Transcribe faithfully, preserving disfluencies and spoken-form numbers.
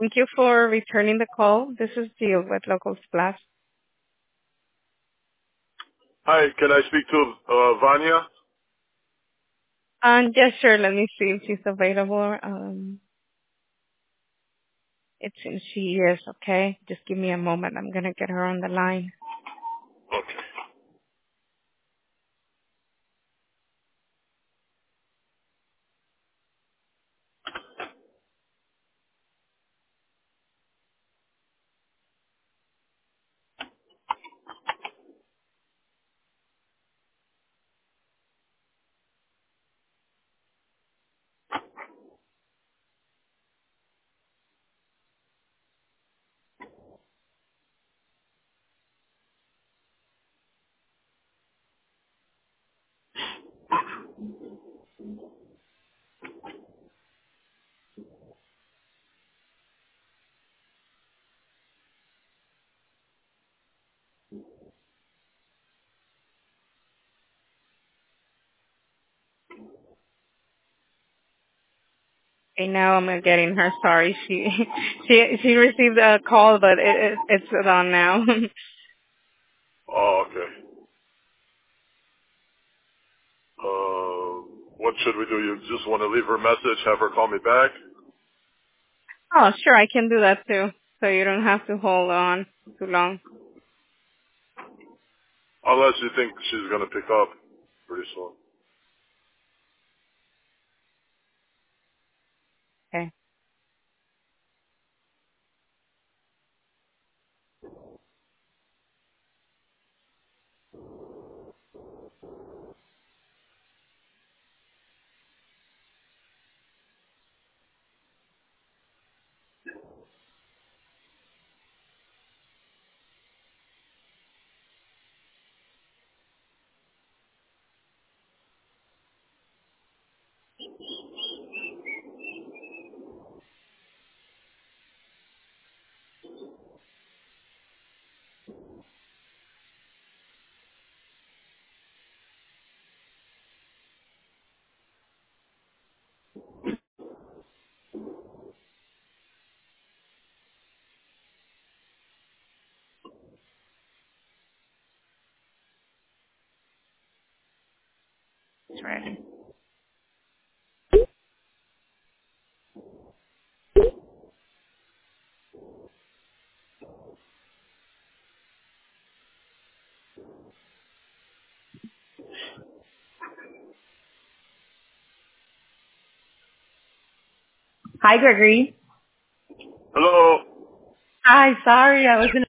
Thank you for returning the call. This is Jill with Local Splash. Hi, can I speak to uh, Vanya? Um, yes, sure. Let me see if she's available. Um, it seems she is. Okay, just give me a moment. I'm gonna get her on the line. Okay. Okay, now I'm getting her. Sorry, she she she received a call, but it, it it's on now. Oh, okay. Uh, what should we do? You just want to leave her a message, have her call me back? Oh, sure, I can do that too. So you don't have to hold on too long. Unless you think she's going to pick up pretty soon. Okay. It's ready. Hi, Gregory. Hello? Hi, sorry, I was in